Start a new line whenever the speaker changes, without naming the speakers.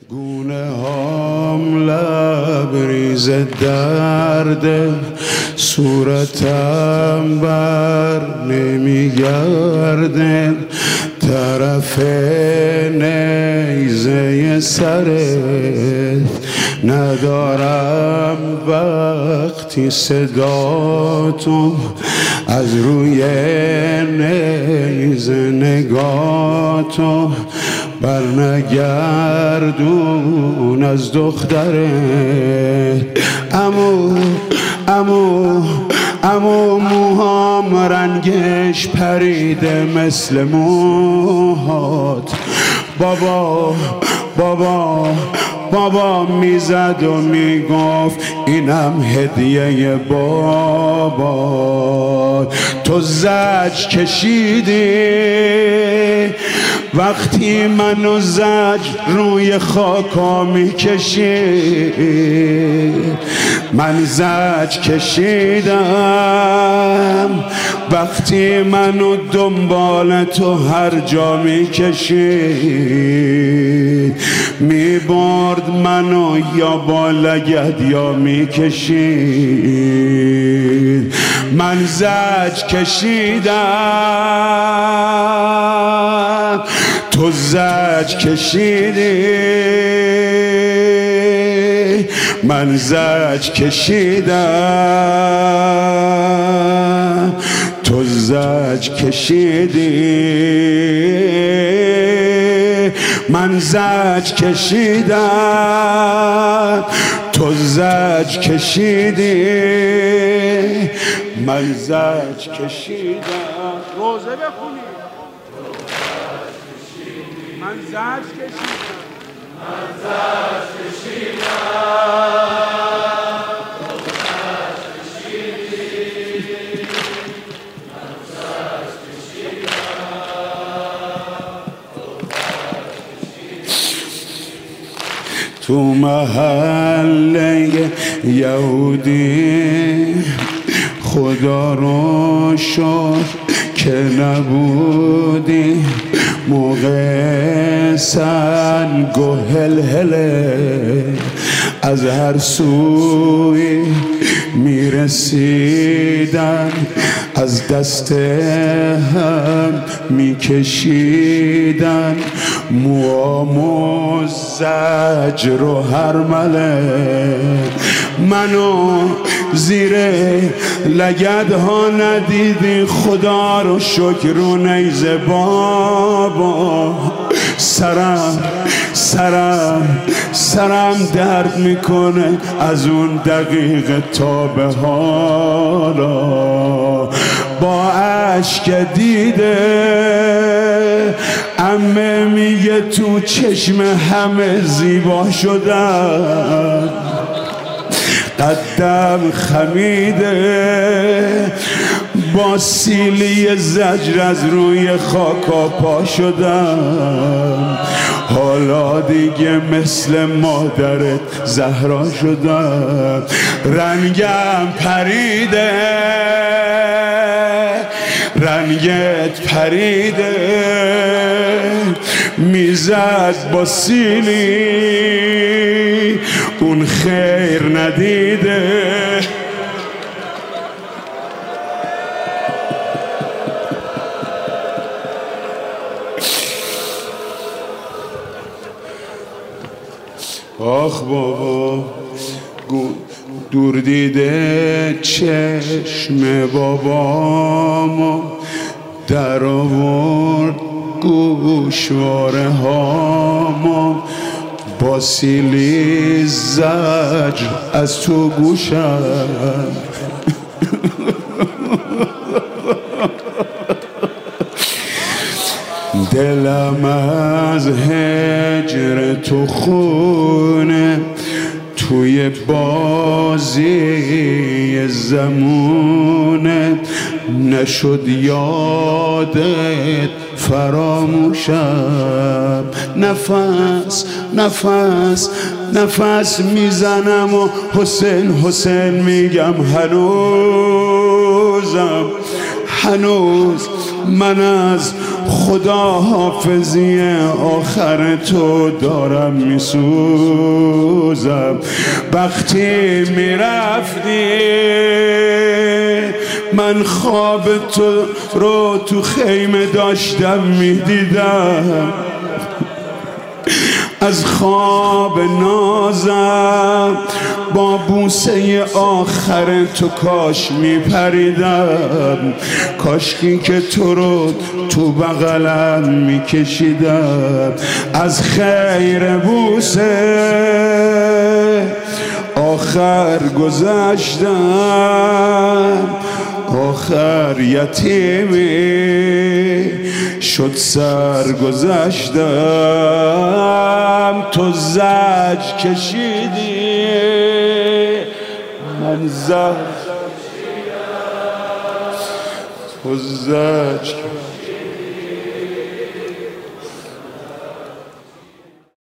گونه هام لبریز درده، صورتم بر نمیگرده، طرف نیزه سرت ندارم وقتی صدا تو از روی نیزه نگاه تو بر نگردون از دخترت. امو موهام رنگش پریده مثل موهات. بابا میزد و میگفت اینم هدیه بابا. تو زج کشیدی وقتی منو زج روی خاکا میکشید. من زج کشیدم وقتی منو دنبال تو هر جا میکشید. میبرد منو یا با لگد یا میکشید. من زج کشیدم تو زج کشیدی. من زج کشیدم تو زج کشیدی. من زج کشیدم تو زج کشیدی. من زج کشیدم. روزه بخونی. من زج کشیدم. من زج کشیدم. تو محله یهودی خدا رو شکر که نبودی. موقع سنگ و هلهله از هر سوی میرسیدن، از دست هم میکشیدن. موامو زجر و هرمله منو زیر لگدها ندیدی. خدا رو شکر و نیزه بابا. سرم درد میکنه از اون دقیقه تا به حالا. با اشک دیده عمه میگه تو چشم همه زیبا شدن. قدم خمیده با سیلی زجر از روی خاکا پا شدم. حالا دیگه مثل مادرت زهرا شدم. رنگم پریده رنگت پریده. میزد با سیلی اون خیر ندیده. آخ بابا دور دیده چشم بابامو در آورد گوشواره هامو. با سیلی زجر از تو گوشم دلم از هجر تو خونه توی بازی زمونه. نشد یادت فراموشم. نفس میزنم و حسین میگم هنوز من از خدا حافظی آخر تو دارم میسوزم. وقتی میرفتی من خواب تو رو تو خیمه داشتم میدیدم، از خواب نازم با بوسه آخر تو کاش میپریدم، کاشکی که تو رو تو بغلم میکشیدم. از خیر بوسه آخر گذشتم، آخر یتیمی شد سرگذشتم. تو زج کشیدی من زج، تو زج